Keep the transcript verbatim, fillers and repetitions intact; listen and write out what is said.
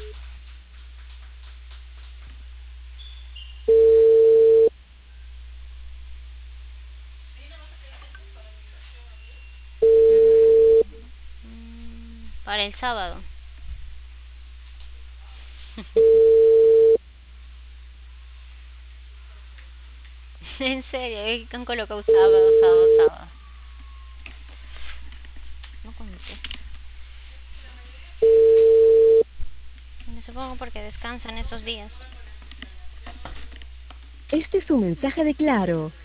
Mm, para el sábado. En serio, es que han colocado sábado, sábado, sábado. No contesta. Me supongo porque descansan esos días. Este es un mensaje de Claro.